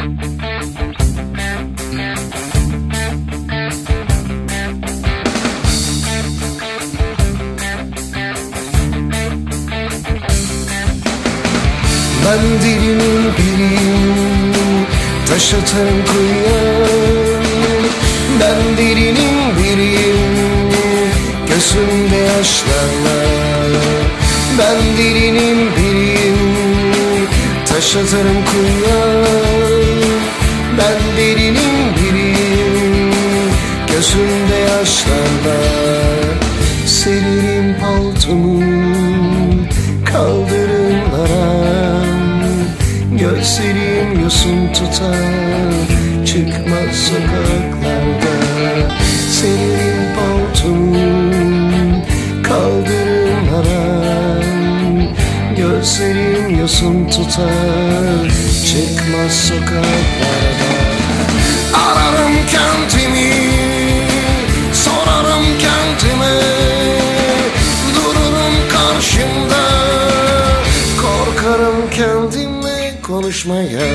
Ben dilinin biriyim, taş atarım kuyuya. Ben dilinin biriyim, gözümde yaşlarla. Ben dilinin biriyim, taş atarım kuyuya. Ben dilinin biriyim, gözümde yaşlarla. Seririm paltomu kaldırımlara. Gözlerim yosun tutar, çıkmaz sokaklarda. Seririm paltomu kaldırımlara. Gözlerim yosun tutar, çıkmaz sokaklarda. Ararım kendimi, sorarım kendime. Dururum karşımda, korkarım kendimle konuşmaya.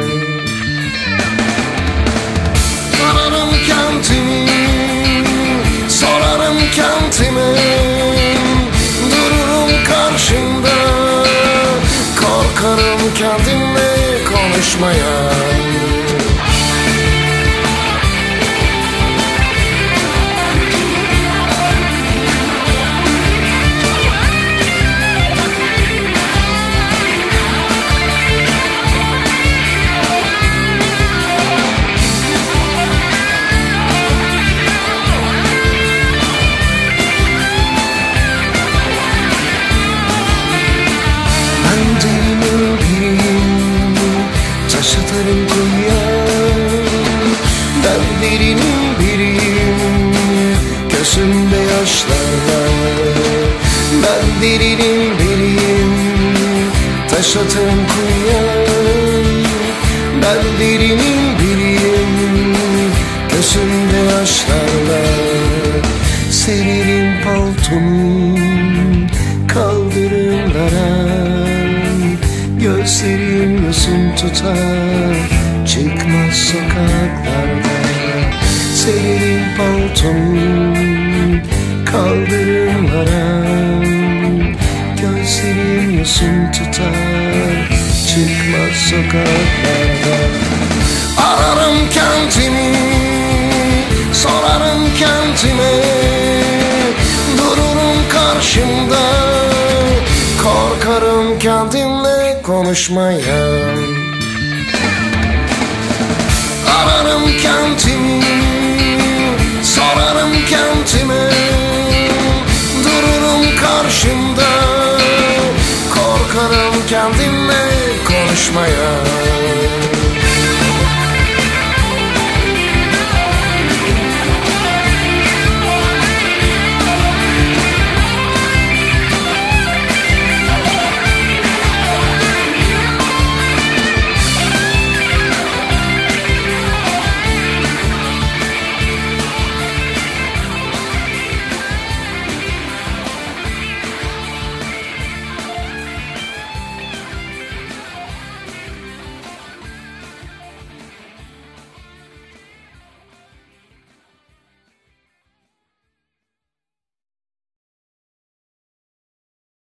Ararım kendimi, sorarım kendime. Dururum karşımda, korkarım kendimle konuşmaya. Taş atarım kuyuya. Ben birinin biriyim, gözümde yaşlarla. Ben birinin biriyim, taş atarım kuyuya. Ben birinin biriyim, gözümde yaşlarla. Seririm paltomu kaldırımlara. Gözlerim yosun tutar, çıkmaz sokaklarda. Seririm paltomu kaldırımlara. Gözlerim yosun tutar, çıkmaz sokaklarda. Ararım kendimi, sorarım kendime. Dururum karşımda, korkarım kendimle konuşmaya. Ararım kendimi, sorarım kendime. Dururum karşımda, korkarım kendimle konuşmaya.